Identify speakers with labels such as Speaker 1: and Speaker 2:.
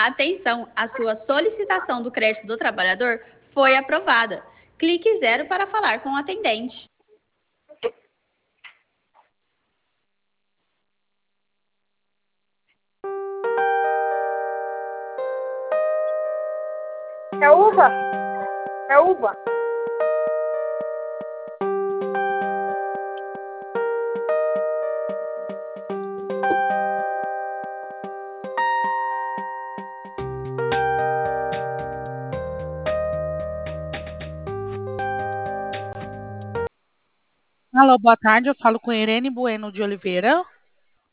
Speaker 1: Atenção, a sua solicitação do crédito do trabalhador foi aprovada. Clique 0 para falar com o atendente.
Speaker 2: É uva? É uva?
Speaker 3: Alô, boa tarde. Eu falo com Irene Bueno de Oliveira.